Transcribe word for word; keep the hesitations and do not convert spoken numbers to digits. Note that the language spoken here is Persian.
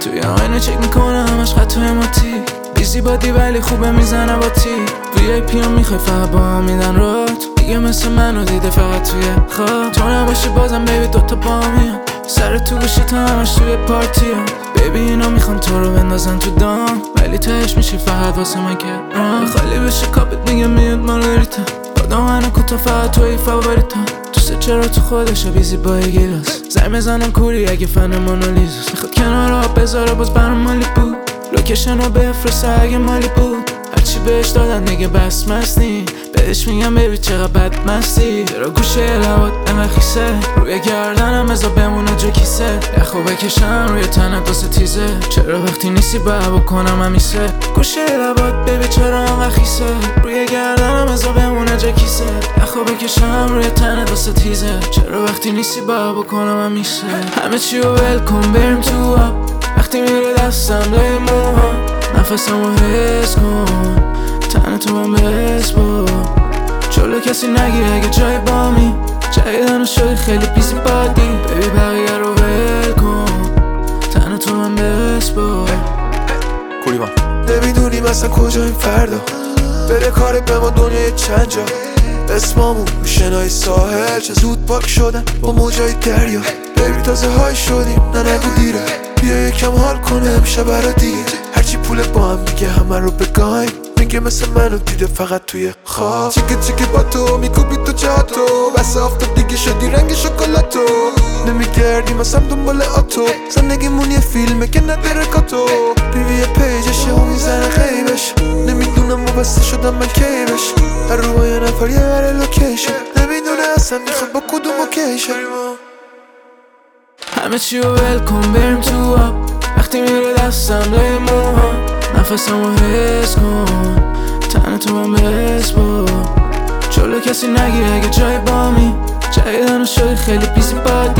توی آینه چک میکنه همش خطای ماتی بیزی بادی ولی خوبه میزنه با تی وی ای پی هم میخوای فقط با هم میدن رات دیگه مثل منو دیده فقط توی خواب تو نباشی بازم بیبی دوتا با میام سر تو گوشی تا همش توی پارتی هم بیبی اینا میخوان تو رو بندازن تو دام ولی تهش میشی فقط واسه من که خالی بشه کاپت میگه میاد مارگریتا با من کوتا فقط توی فاوریتا دوست چرا تو خودشه بیزی با گیلاس زنگ بزنم کوری اگه فن مونالیزاست میخواد کنار آب بذاره باز برام مالی بود لوکیشن رو بفرسته اگه مالی بود هرچی بهش دادن دیگه بس مستی بهش میگم بیبی چقدر بد مستی چرا گوشه لبات انقدر خیسه روی گردنم ازا بمونه جا کیسه یخو بکشم روی تنت واسه تیزه چرا وقتی نیستی باید بکنم همیشه گوشه لبات بیبی چرا انقدر خیسه روی گردنم ازا بمونه جا کیسه یخو بکشم روی تنت واسه تیزه چرا وقتی نیستی باید بکنم همیشه همه چی رو ول کن بریم تو آب وقتی میره دستم لای موها نفسمو حس کن تن تو من بس با جلو کسی نگی اگه جای بامی جایدن شدی خیلی بیزی بادی بیبی بقیه رو ول کن تن تو من بس با کوری من نمیدونیم اصلا کجاییم فردا بره کارت به ما دنیای چند جا اسمامون رو شنای ساحل چه زود پاک شدن با موجای دریا بیبی تازه های شدیم نه نگو دیره بیا یکم حال کنه امشب برا دیگه هرچی پول با هم میگه همه رو بگایم میگه مثل منو دیده فقط توی خواب چیکه چیکه با تو میکوبی تو چاتو بس آفتاب دیگه شدی رنگ شکلاتو نمیگردیم اصلا دنبال آتو زندگیمون یه فیلمه که نداره کاتو بیبی پیجشه و میزنه خیبش نمیدونم وابسته شدم من کیبش هر رو با یه نفر یه بره لوکیشن نمیدونه اصلا میخواد با کدوم اوکیشن همه چی رو ول کن بریم تو آب وقتی میره دستم لای موها نفسمو حس کن تن تو من بس با جلو کسی نگی اگه جای بامی جایدن شدی خیلی بیزی بادی